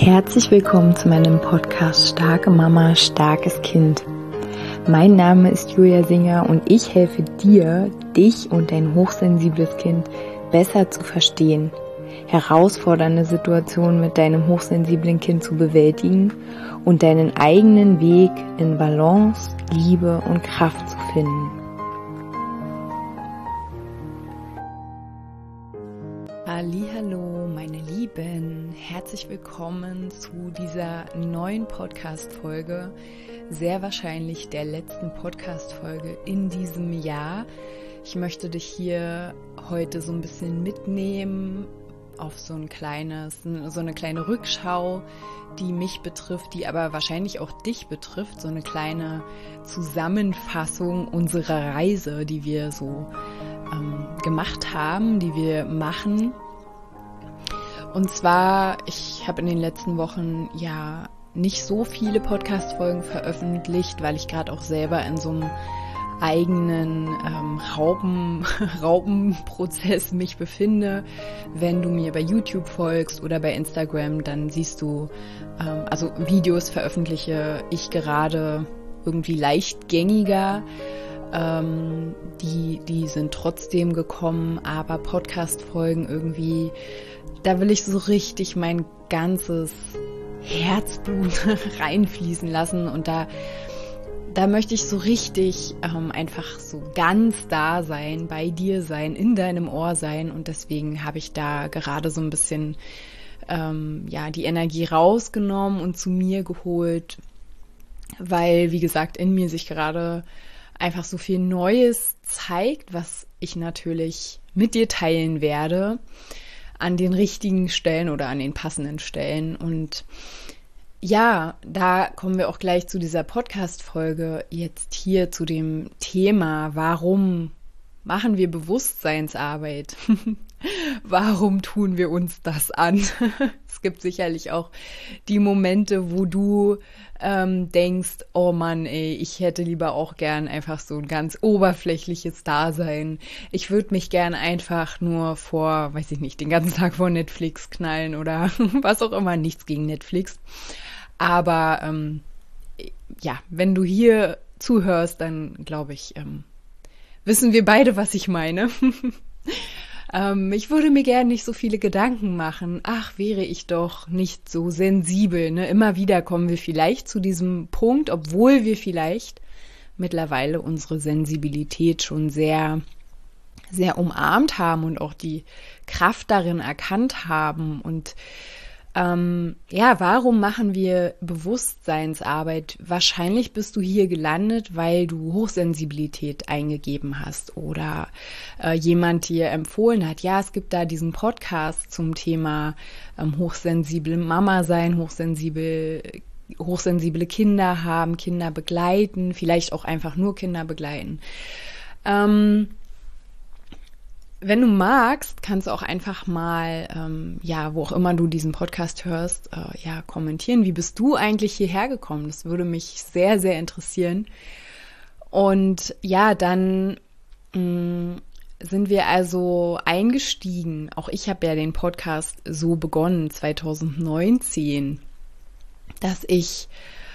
Herzlich willkommen zu meinem Podcast Starke Mama, starkes Kind. Mein Name ist Julia Singer und ich helfe dir, dich und dein hochsensibles Kind besser zu verstehen, herausfordernde Situationen mit deinem hochsensiblen Kind zu bewältigen und deinen eigenen Weg in Balance, Liebe und Kraft zu finden. Hallihallo, meine Lieben, herzlich willkommen zu dieser neuen Podcast-Folge, sehr wahrscheinlich der letzten Podcast-Folge in diesem Jahr. Ich möchte dich hier heute so ein bisschen mitnehmen auf so eine kleine Rückschau, die mich betrifft, die aber wahrscheinlich auch dich betrifft, so eine kleine Zusammenfassung unserer Reise, die wir so gemacht haben, die wir machen. Und zwar, ich habe in den letzten Wochen ja nicht so viele Podcast-Folgen veröffentlicht, weil ich gerade auch selber in so einem eigenen Raupenprozess mich befinde. Wenn du mir bei YouTube folgst oder bei Instagram, dann siehst du, also Videos veröffentliche ich gerade irgendwie leichtgängiger. Die sind trotzdem gekommen, aber Podcast-Folgen irgendwie, da will ich so richtig mein ganzes Herzblut reinfließen lassen und da möchte ich so richtig einfach so ganz da sein, bei dir sein, in deinem Ohr sein und deswegen habe ich da gerade so ein bisschen die Energie rausgenommen und zu mir geholt, weil, wie gesagt, in mir sich gerade einfach so viel Neues zeigt, was ich natürlich mit dir teilen werde, an den richtigen Stellen oder an den passenden Stellen. Und ja, da kommen wir auch gleich zu dieser Podcast-Folge jetzt hier zu dem Thema, warum machen wir Bewusstseinsarbeit? Warum tun wir uns das an? Es gibt sicherlich auch die Momente, wo du denkst, oh Mann, ey, ich hätte lieber auch gern einfach so ein ganz oberflächliches Dasein. Ich würde mich gern einfach nur vor, weiß ich nicht, den ganzen Tag vor Netflix knallen oder was auch immer, nichts gegen Netflix. Aber wenn du hier zuhörst, dann glaube ich, wissen wir beide, was ich meine. Ich würde mir gerne nicht so viele Gedanken machen. Ach, wäre ich doch nicht so sensibel. Ne? Immer wieder kommen wir vielleicht zu diesem Punkt, obwohl wir vielleicht mittlerweile unsere Sensibilität schon sehr, sehr umarmt haben und auch die Kraft darin erkannt haben. Und warum machen wir Bewusstseinsarbeit? Wahrscheinlich bist du hier gelandet, weil du Hochsensibilität eingegeben hast oder jemand dir empfohlen hat, ja, es gibt da diesen Podcast zum Thema hochsensible Mama sein, hochsensible Kinder haben, Kinder begleiten, vielleicht auch einfach nur Kinder begleiten. Wenn du magst, kannst du auch einfach mal, wo auch immer du diesen Podcast hörst, kommentieren. Wie bist du eigentlich hierher gekommen? Das würde mich sehr, sehr interessieren. Und ja, dann sind wir also eingestiegen. Auch ich habe ja den Podcast so begonnen, 2019, dass ich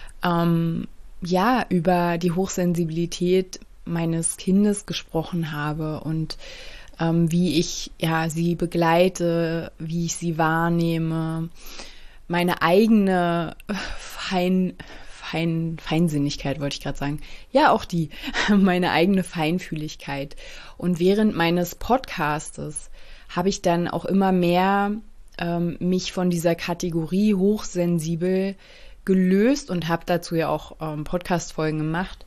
über die Hochsensibilität meines Kindes gesprochen habe und wie ich sie begleite, wie ich sie wahrnehme, meine eigene Feinsinnigkeit wollte ich gerade sagen. Ja, auch meine eigene Feinfühligkeit. Und während meines Podcastes habe ich dann auch immer mehr mich von dieser Kategorie hochsensibel gelöst und habe dazu ja auch Podcast-Folgen gemacht,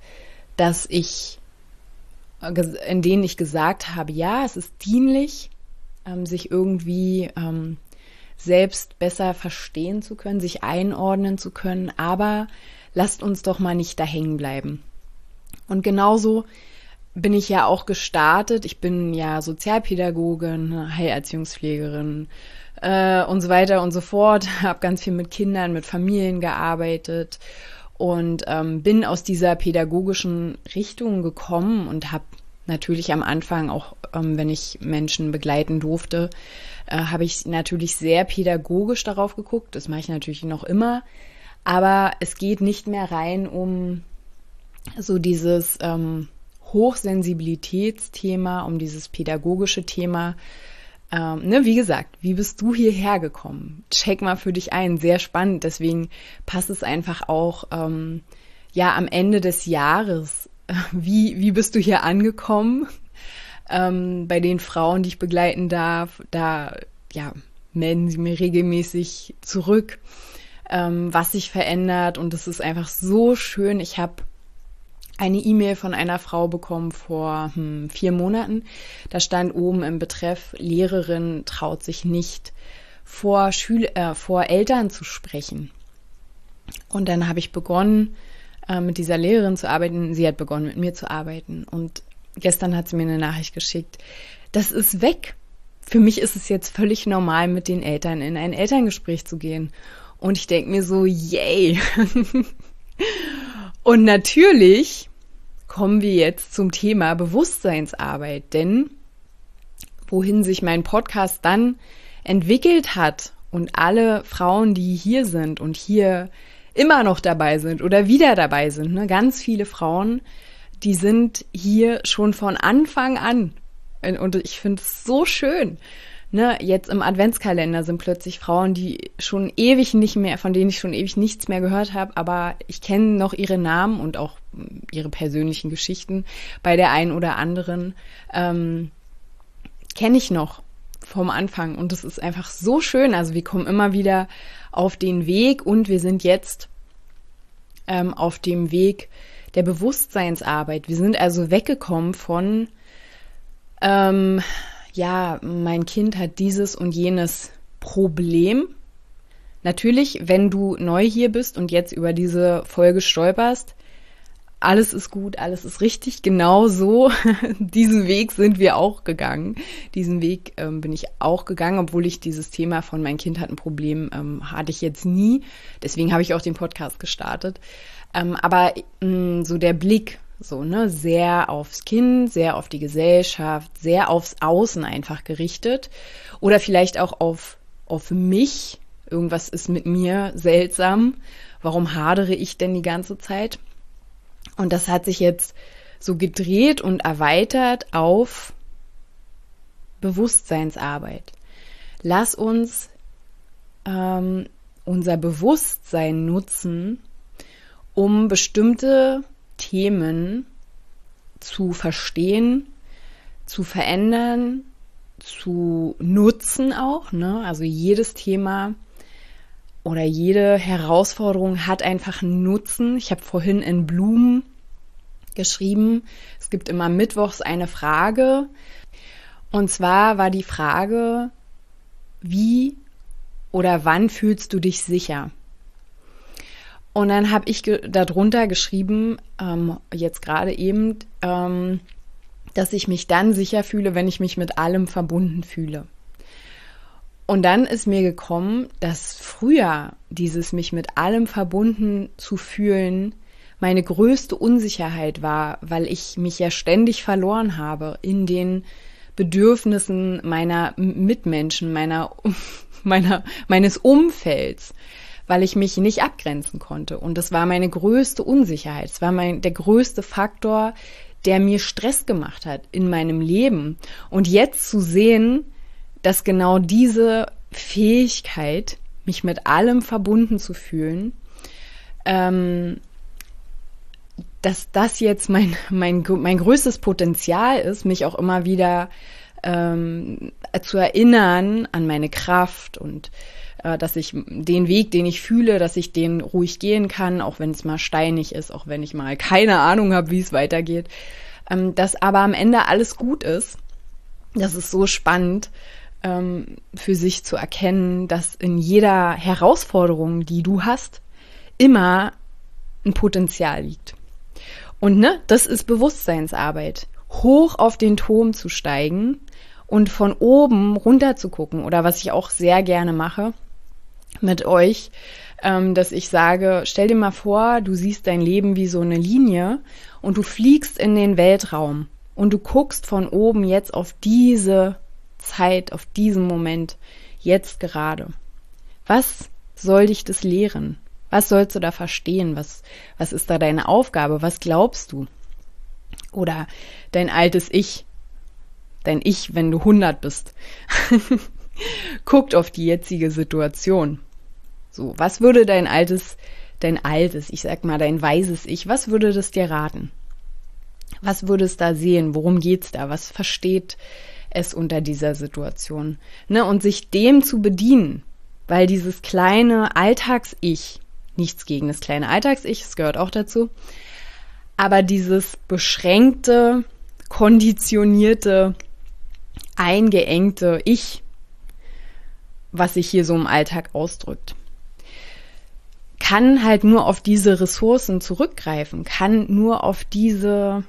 in denen ich gesagt habe, ja, es ist dienlich, sich irgendwie selbst besser verstehen zu können, sich einordnen zu können, aber lasst uns doch mal nicht da hängen bleiben. Und genauso bin ich ja auch gestartet. Ich bin ja Sozialpädagogin, Heilerziehungspflegerin und so weiter und so fort, habe ganz viel mit Kindern, mit Familien gearbeitet und bin aus dieser pädagogischen Richtung gekommen und habe natürlich am Anfang, auch wenn ich Menschen begleiten durfte, habe ich natürlich sehr pädagogisch darauf geguckt. Das mache ich natürlich noch immer. Aber es geht nicht mehr rein um so dieses Hochsensibilitätsthema, um dieses pädagogische Thema. Wie gesagt, wie bist du hierher gekommen? Check mal für dich ein, sehr spannend. Deswegen passt es einfach auch am Ende des Jahres. Wie bist du hier angekommen? Bei den Frauen, die ich begleiten darf, da melden sie mir regelmäßig zurück, was sich verändert. Und das ist einfach so schön. Ich habe eine E-Mail von einer Frau bekommen vor 4 Monaten. Da stand oben im Betreff: Lehrerin traut sich nicht vor Eltern zu sprechen. Und dann habe ich begonnen, mit dieser Lehrerin zu arbeiten. Sie hat begonnen, mit mir zu arbeiten. Und gestern hat sie mir eine Nachricht geschickt: Das ist weg. Für mich ist es jetzt völlig normal, mit den Eltern in ein Elterngespräch zu gehen. Und ich denke mir so, yay. Und natürlich kommen wir jetzt zum Thema Bewusstseinsarbeit. Denn wohin sich mein Podcast dann entwickelt hat und alle Frauen, die hier sind und hier immer noch dabei sind oder wieder dabei sind, ganz viele Frauen, die sind hier schon von Anfang an. Und ich finde es so schön. Jetzt im Adventskalender sind plötzlich Frauen, die schon ewig nicht mehr, von denen ich schon ewig nichts mehr gehört habe, aber ich kenne noch ihre Namen und auch ihre persönlichen Geschichten. Bei der einen oder anderen kenne ich noch vom Anfang, und das ist einfach so schön. Also wir kommen immer wieder auf den Weg, und wir sind jetzt auf dem Weg der Bewusstseinsarbeit. Wir sind also weggekommen von mein Kind hat dieses und jenes Problem. Natürlich, wenn du neu hier bist und jetzt über diese Folge stolperst, alles ist gut, alles ist richtig, genau so. Diesen Weg sind wir auch gegangen. Diesen Weg bin ich auch gegangen, obwohl ich dieses Thema von mein Kind hat ein Problem, hatte ich jetzt nie. Deswegen habe ich auch den Podcast gestartet. Aber so der Blick, sehr aufs Kind, sehr auf die Gesellschaft, sehr aufs Außen einfach gerichtet. Oder vielleicht auch auf mich. Irgendwas ist mit mir seltsam. Warum hadere ich denn die ganze Zeit? Und das hat sich jetzt so gedreht und erweitert auf Bewusstseinsarbeit. Lass uns unser Bewusstsein nutzen, um bestimmte Themen zu verstehen, zu verändern, zu nutzen auch. Also jedes Thema oder jede Herausforderung hat einfach einen Nutzen. Ich habe vorhin in Blumen geschrieben, es gibt immer mittwochs eine Frage. Und zwar war die Frage: Wie oder wann fühlst du dich sicher? Und dann habe ich darunter geschrieben, jetzt gerade eben, dass ich mich dann sicher fühle, wenn ich mich mit allem verbunden fühle. Und dann ist mir gekommen, dass früher dieses mich mit allem verbunden zu fühlen meine größte Unsicherheit war, weil ich mich ja ständig verloren habe in den Bedürfnissen meiner Mitmenschen, meines Umfelds, weil ich mich nicht abgrenzen konnte. Und das war meine größte Unsicherheit. Es war der größte Faktor, der mir Stress gemacht hat in meinem Leben. Und jetzt zu sehen, dass genau diese Fähigkeit, mich mit allem verbunden zu fühlen, dass das jetzt mein größtes Potenzial ist, mich auch immer wieder zu erinnern an meine Kraft und dass ich den Weg, den ich fühle, dass ich den ruhig gehen kann, auch wenn es mal steinig ist, auch wenn ich mal keine Ahnung habe, wie es weitergeht, dass aber am Ende alles gut ist. Das ist so spannend, für sich zu erkennen, dass in jeder Herausforderung, die du hast, immer ein Potenzial liegt. Und das ist Bewusstseinsarbeit. Hoch auf den Turm zu steigen und von oben runter zu gucken. Oder was ich auch sehr gerne mache mit euch, dass ich sage, stell dir mal vor, du siehst dein Leben wie so eine Linie und du fliegst in den Weltraum. und du guckst von oben jetzt auf diese Zeit, auf diesen Moment, jetzt gerade. Was soll dich das lehren? Was sollst du da verstehen? Was ist da deine Aufgabe? Was glaubst du? Oder dein altes Ich, dein Ich, wenn du 100 bist, guckt auf die jetzige Situation. So, was würde dein weises Ich, was würde das dir raten? Was würde es da sehen? Worum geht's da? Was versteht es unter dieser Situation? Ne? Und sich dem zu bedienen, weil dieses kleine Alltags-Ich, nichts gegen das kleine Alltags-Ich, es gehört auch dazu, aber dieses beschränkte, konditionierte, eingeengte Ich, was sich hier so im Alltag ausdrückt, kann halt nur auf diese Ressourcen zurückgreifen, kann nur auf dieses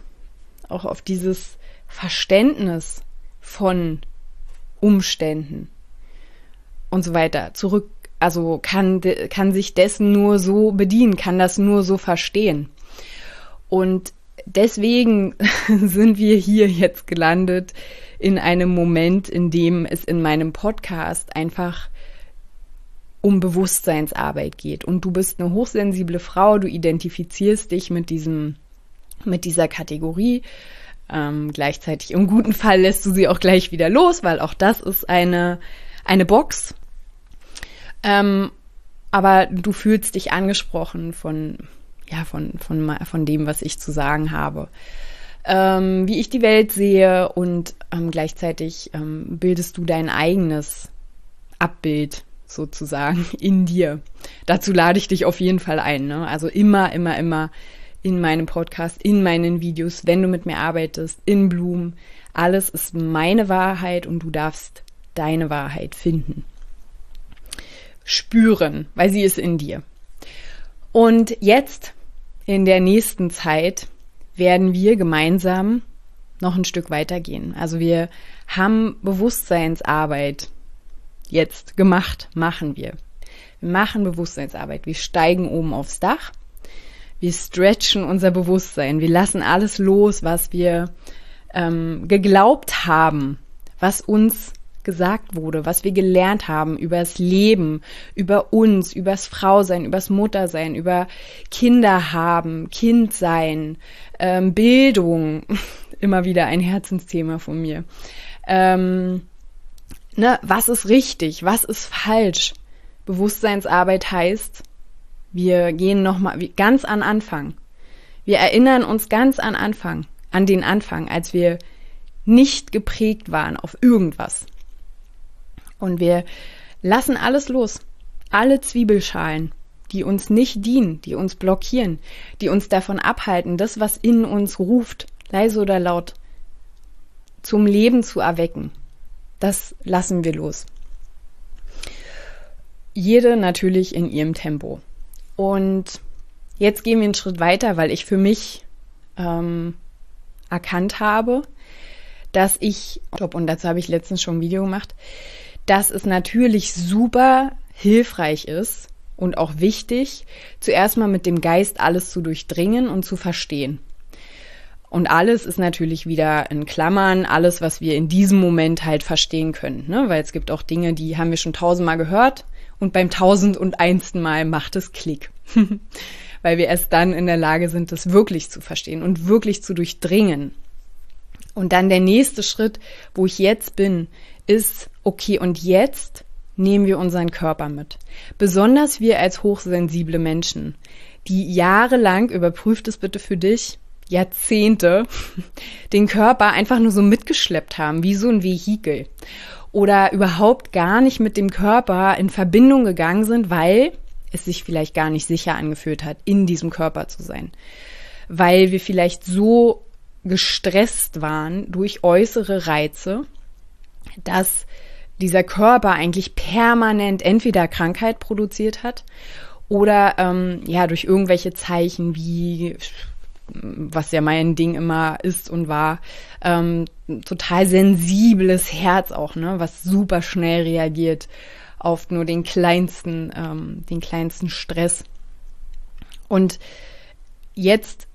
Verständnis von Umständen und so weiter zurück, also kann sich dessen nur so bedienen, kann das nur so verstehen. Und deswegen sind wir hier jetzt gelandet in einem Moment, in dem es in meinem Podcast einfach um Bewusstseinsarbeit geht. Und du bist eine hochsensible Frau, du identifizierst dich mit dieser Kategorie. Gleichzeitig im guten Fall lässt du sie auch gleich wieder los, weil auch das ist eine Box. Aber du fühlst dich angesprochen von dem, was ich zu sagen habe. Wie ich die Welt sehe und gleichzeitig bildest du dein eigenes Abbild sozusagen in dir. Dazu lade ich dich auf jeden Fall ein, ne? Also immer in meinem Podcast, in meinen Videos, wenn du mit mir arbeitest, in Bloom, alles ist meine Wahrheit und du darfst deine Wahrheit finden. Spüren, weil sie ist in dir. Und jetzt, in der nächsten Zeit, werden wir gemeinsam noch ein Stück weitergehen. Also wir haben Bewusstseinsarbeit jetzt gemacht, machen wir. Wir machen Bewusstseinsarbeit. Wir steigen oben aufs Dach. Wir stretchen unser Bewusstsein. Wir lassen alles los, was wir geglaubt haben, was uns gesagt wurde, was wir gelernt haben über das Leben, über uns, über das Frausein, über das Muttersein, über Kinder haben, Kindsein, Bildung, immer wieder ein Herzensthema von mir. Was ist richtig, was ist falsch? Bewusstseinsarbeit heißt, wir gehen nochmal ganz an Anfang. Wir erinnern uns ganz an den Anfang, als wir nicht geprägt waren auf irgendwas. Und wir lassen alles los. Alle Zwiebelschalen, die uns nicht dienen, die uns blockieren, die uns davon abhalten, das, was in uns ruft, leise oder laut, zum Leben zu erwecken. Das lassen wir los. Jede natürlich in ihrem Tempo. Und jetzt gehen wir einen Schritt weiter, weil ich für mich erkannt habe, dass und dazu habe ich letztens schon ein Video gemacht, dass es natürlich super hilfreich ist und auch wichtig, zuerst mal mit dem Geist alles zu durchdringen und zu verstehen. Und alles ist natürlich wieder in Klammern, alles, was wir in diesem Moment halt verstehen können, ne? Weil es gibt auch Dinge, die haben wir schon 1000-mal gehört und beim 1001. Mal macht es Klick. Weil wir erst dann in der Lage sind, das wirklich zu verstehen und wirklich zu durchdringen. Und dann der nächste Schritt, wo ich jetzt bin, ist, okay, und jetzt nehmen wir unseren Körper mit. Besonders wir als hochsensible Menschen, die jahrelang, überprüft es bitte für dich, Jahrzehnte, den Körper einfach nur so mitgeschleppt haben, wie so ein Vehikel. Oder überhaupt gar nicht mit dem Körper in Verbindung gegangen sind, weil es sich vielleicht gar nicht sicher angefühlt hat, in diesem Körper zu sein. Weil wir vielleicht so gestresst waren durch äußere Reize, dass dieser Körper eigentlich permanent entweder Krankheit produziert hat oder durch irgendwelche Zeichen wie, was ja mein Ding immer ist und war, total sensibles Herz auch, ne, was super schnell reagiert auf nur den kleinsten Stress. Und jetzt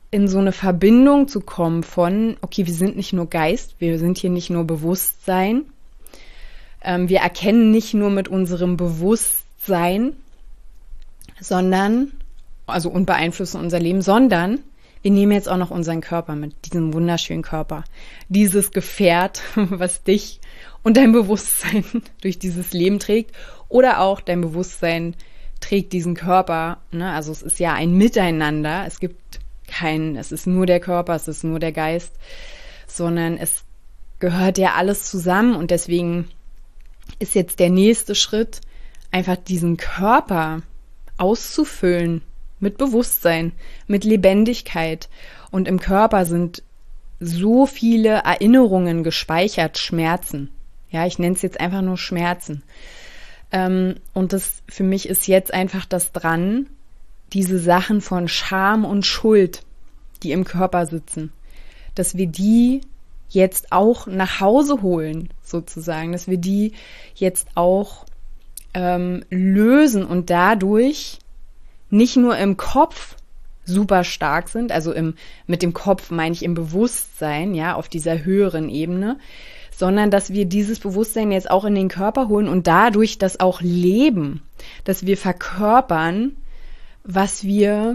in so eine Verbindung zu kommen von, okay, wir sind nicht nur Geist, wir sind hier nicht nur Bewusstsein, wir erkennen nicht nur mit unserem Bewusstsein, sondern, also und beeinflussen unser Leben, sondern wir nehmen jetzt auch noch unseren Körper mit, diesen wunderschönen Körper, dieses Gefährt, was dich und dein Bewusstsein durch dieses Leben trägt, oder auch dein Bewusstsein trägt diesen Körper, ne? Also es ist ja ein Miteinander, es ist nur der Körper, es ist nur der Geist, sondern es gehört ja alles zusammen und deswegen ist jetzt der nächste Schritt, einfach diesen Körper auszufüllen mit Bewusstsein, mit Lebendigkeit. Und im Körper sind so viele Erinnerungen gespeichert, Schmerzen. Ja, ich nenne es jetzt einfach nur Schmerzen. Und das für mich ist jetzt einfach das dran, diese Sachen von Scham und Schuld, die im Körper sitzen, dass wir die jetzt auch nach Hause holen, sozusagen, dass wir die jetzt auch lösen und dadurch nicht nur im Kopf super stark sind, also mit dem Kopf meine ich im Bewusstsein, ja, auf dieser höheren Ebene, sondern dass wir dieses Bewusstsein jetzt auch in den Körper holen und dadurch das auch leben, dass wir verkörpern, was wir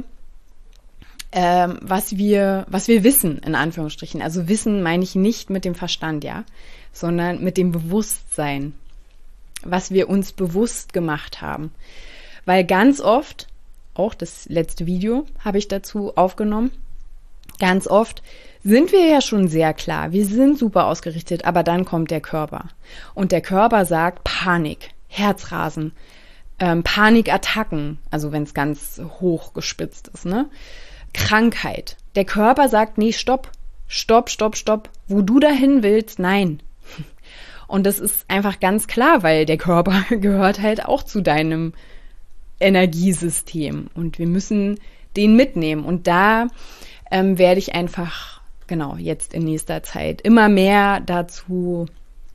wissen, in Anführungsstrichen. Also Wissen meine ich nicht mit dem Verstand, ja, sondern mit dem Bewusstsein, was wir uns bewusst gemacht haben. Weil ganz oft, auch das letzte Video habe ich dazu aufgenommen, ganz oft sind wir ja schon sehr klar, wir sind super ausgerichtet, aber dann kommt der Körper. Und der Körper sagt Panik, Herzrasen, Panikattacken, also wenn es ganz hoch gespitzt ist, ne? Krankheit. Der Körper sagt, nee, stopp. Wo du dahin willst, nein. Und das ist einfach ganz klar, weil der Körper gehört halt auch zu deinem Energiesystem und wir müssen den mitnehmen. Und da werde ich einfach, genau, jetzt in nächster Zeit immer mehr dazu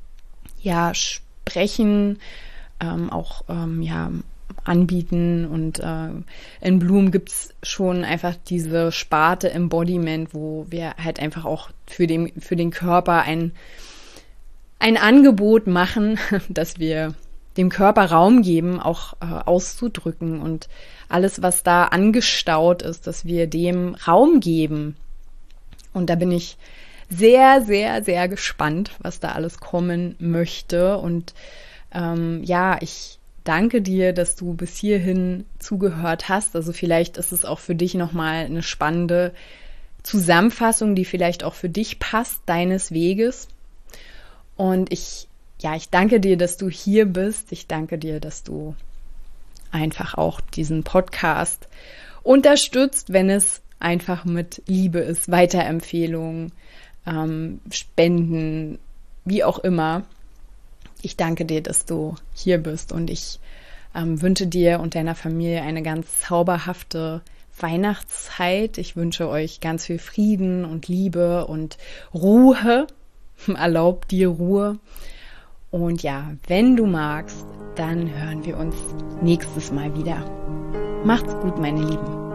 sprechen, auch anbieten und in Bloom gibt's schon einfach diese Sparte Embodiment, wo wir halt einfach auch für den Körper ein Angebot machen, dass wir dem Körper Raum geben, auch auszudrücken und alles, was da angestaut ist, dass wir dem Raum geben. Und da bin ich sehr, sehr, sehr gespannt, was da alles kommen möchte. Und ich danke dir, dass du bis hierhin zugehört hast. Also vielleicht ist es auch für dich nochmal eine spannende Zusammenfassung, die vielleicht auch für dich passt, deines Weges. Und ich danke dir, dass du hier bist. Ich danke dir, dass du einfach auch diesen Podcast unterstützt, wenn es einfach mit Liebe ist, Weiterempfehlungen, Spenden, wie auch immer. Ich danke dir, dass du hier bist und ich wünsche dir und deiner Familie eine ganz zauberhafte Weihnachtszeit. Ich wünsche euch ganz viel Frieden und Liebe und Ruhe. Erlaub dir Ruhe. Und ja, wenn du magst, dann hören wir uns nächstes Mal wieder. Macht's gut, meine Lieben.